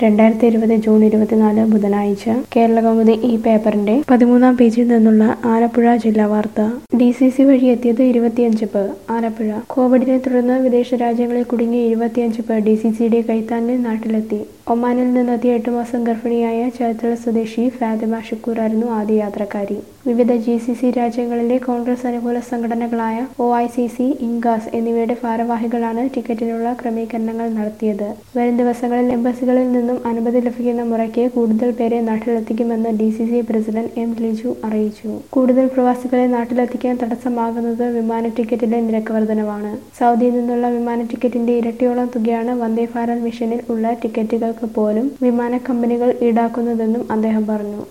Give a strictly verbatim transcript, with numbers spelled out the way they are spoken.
രണ്ടായിരത്തി ഇരുപത് ജൂൺ ഇരുപത്തിനാല് ബുധനാഴ്ച കേരളകൗമുദി ഈ പേപ്പറിന്റെ പതിമൂന്നാം പേജിൽ നിന്നുള്ള ആലപ്പുഴ ജില്ലാ വാർത്ത. ഡി സി സി വഴി എത്തിയത് ഇരുപത്തിയഞ്ച് പേർ. ആലപ്പുഴ. കോവിഡിനെ തുടർന്ന് വിദേശ രാജ്യങ്ങളിൽ കുടുങ്ങിയ ഇരുപത്തിയഞ്ച് പേർ ഡി സി സിയുടെ കൈത്താങ്ങിൽ നാട്ടിലെത്തി. ഒമാനിൽ നിന്നെത്തിയ എട്ട് മാസം ഗർഭിണിയായ ചേർത്തല സ്വദേശി ഫാത്തിമ ഷുക്കൂറായിരുന്നു ആദ്യ യാത്രക്കാരി. വിവിധ ജി സി സി രാജ്യങ്ങളിലെ കോൺഗ്രസ് അനുകൂല സംഘടനകളായ ഒ ഐ സി സി, ഇൻഗാസ് എന്നിവയുടെ ഭാരവാഹികളാണ് ടിക്കറ്റിനുള്ള ക്രമീകരണങ്ങൾ നടത്തിയത്. വരും ദിവസങ്ങളിൽ എംബസികളിൽ നിന്നും അനുമതി ലഭിക്കുന്ന മുറയ്ക്ക് കൂടുതൽ പേരെ നാട്ടിലെത്തിക്കുമെന്ന് D C C president M Liju അറിയിച്ചു. കൂടുതൽ പ്രവാസികളെ നാട്ടിലെത്തിക്കാൻ തടസ്സമാകുന്നത് വിമാന ടിക്കറ്റിലെ നിരക്ക് വർധനവാണ്. സൗദിയിൽ നിന്നുള്ള വിമാന ടിക്കറ്റിന്റെ ഇരട്ടിയോളം തുകയാണ് വന്ദേ ഭാരത് മിഷനിൽ ഉള്ള ടിക്കറ്റുകൾക്ക് പോലും വിമാന കമ്പനികൾ ഈടാക്കുന്നതെന്നും അദ്ദേഹം പറഞ്ഞു.